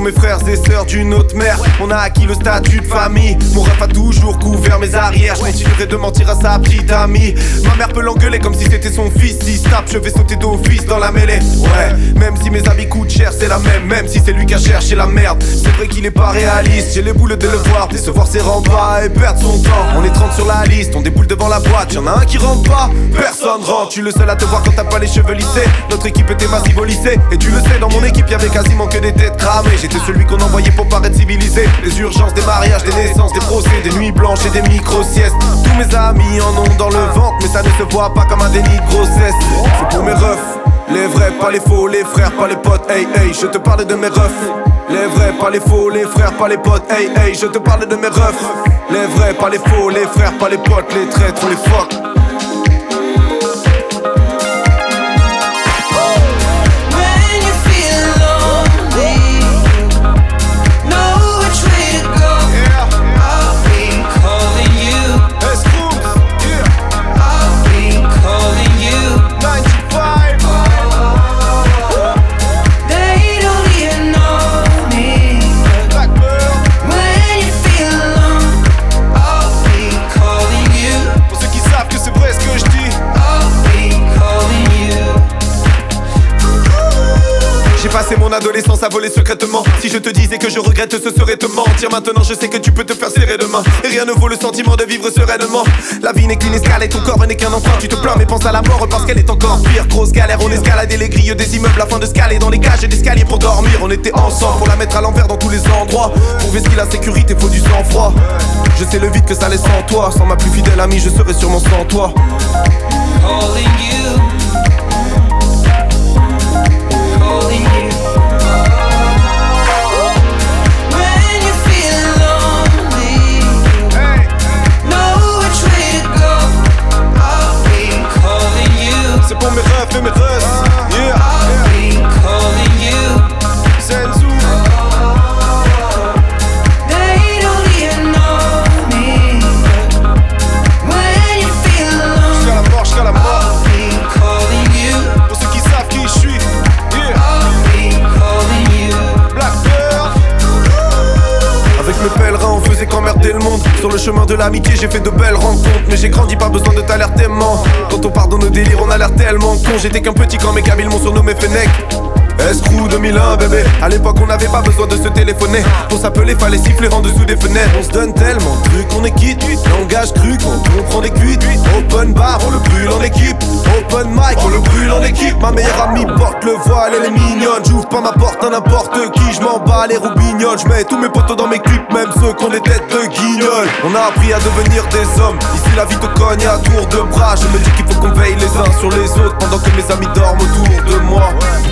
mes frères et sœurs d'une autre mère. On a acquis le statut de famille. Mon ref a toujours couvert mes arrières. Je continuerai de mentir à sa petite amie. Ma mère peut l'engueuler comme si c'était son fils. Si se tape, je vais sauter d'office dans la mêlée. Ouais, même si mes habits coûtent cher, c'est la même si c'est lui qui a cherché la merde. C'est vrai qu'il est pas réaliste. J'ai les boules de le voir, décevoir ses remparts et perdre son temps. On est 30 sur la liste, on déboule devant la boîte. Y'en a un qui rentre pas, personne rentre. Tu le seul à te voir quand t'as pas les cheveux lissés. Notre équipe était massive au lycée. Et tu le sais, dans mon équipe y'avait quasiment que des têtes cramées. J'étais celui qu'on envoyait pour paraître civilisé. Des urgences, des mariages, des naissances, des procès, des nuits blanches et des micro-siestes. Tous mes amis en ont dans le ventre, mais ça ne se voit pas comme un déni de grossesse. C'est pour mes refs, les vrais, pas les faux, les frères, pas les potes. Hey hey, je te parle de mes refs. Les vrais, pas les faux, les frères, pas les potes. Hey hey, je te parle de mes refs. Les vrais, pas les faux, les frères, pas les potes. Les traîtres, les fuck. Passé mon adolescence à voler secrètement. Si je te disais que je regrette, ce serait te mentir. Maintenant je sais que tu peux te faire serrer demain. Et rien ne vaut le sentiment de vivre sereinement. La vie n'est qu'une escale et ton corps n'est qu'un enfant. Tu te plains mais pense à la mort parce qu'elle est encore pire. Grosse galère, on escaladait les grilles des immeubles afin de scaler dans les cages et d'escaliers pour dormir. On était ensemble pour la mettre à l'envers dans tous les endroits. Pour vesquer la sécurité faut du sang-froid. Je sais le vide que ça laisse sans toi. Sans ma plus fidèle amie je serais sûrement sans toi. Calling you. Calling you. C'est pour mes refs et mes refs. Yeah. I've been calling you. Senzu. They don't even know me. When you feel alone. Jusqu'à la mort. I've been calling you. Pour ceux qui savent qui je suis. Yeah. I've been calling you. Blackbird. Avec mes pèlerins on faisait qu'emmerder le monde. Sur le chemin de l'amitié j'ai fait de belles rencontres. Mais j'ai grandi, pas besoin de t'alertement. Quand on part dans nos délires on a l'air tellement con. J'étais qu'un petit quand mes cabines m'ont surnommé Fennec. Escrew 2001 bébé. À l'époque on n'avait pas besoin de se téléphoner. Pour s'appeler fallait siffler en dessous des fenêtres. On se donne tellement de trucs, on est quitte. Langage cru quand on prend des cuites. Open bar on le brûle en équipe. Open mic on le brûle en équipe. Ma meilleure amie porte le voile, elle est mignonne. J'ouvre pas ma porte à n'importe qui. Je m'en bats les roubignoles. Je mets tous mes potos dans mes clips, même ceux qui ont des têtes de guignols. On a appris à devenir des hommes. Ici la vie te cogne à tour de bras. Je me dis qu'il faut qu'on veille les uns sur les autres pendant que mes amis dorment autour de moi.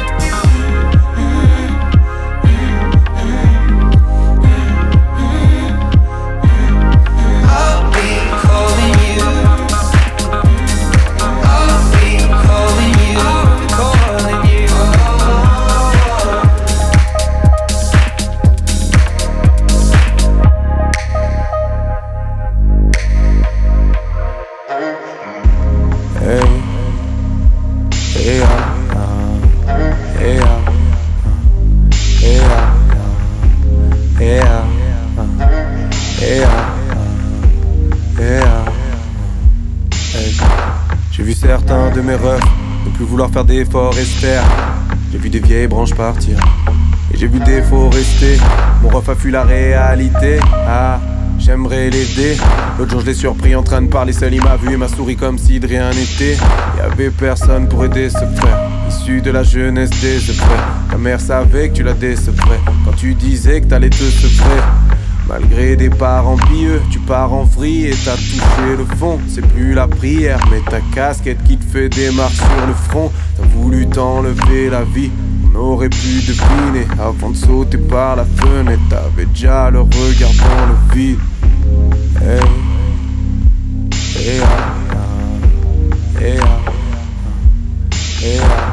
J'ai vu certains de mes refs ne plus vouloir faire d'efforts et se taire. J'ai vu des vieilles branches partir et j'ai vu des faux rester. Mon ref a fui la réalité. Ah, j'aimerais l'aider. L'autre jour je l'ai surpris en train de parler seul. Il m'a vu et m'a souri comme si de rien n'était. Y'avait personne pour aider ce frère, issu de la jeunesse des frères. Ta mère savait que tu la décevrais quand tu disais que t'allais te sevrer. Malgré des parents pieux, tu pars en vrille et t'as touché le fond. C'est plus la prière, mais ta casquette qui te fait des marques sur le front. T'as voulu t'enlever la vie, on aurait pu deviner. Avant de sauter par la fenêtre, t'avais déjà le regard dans le vide. Hey, hey, ah, hey, ah, hey, ah.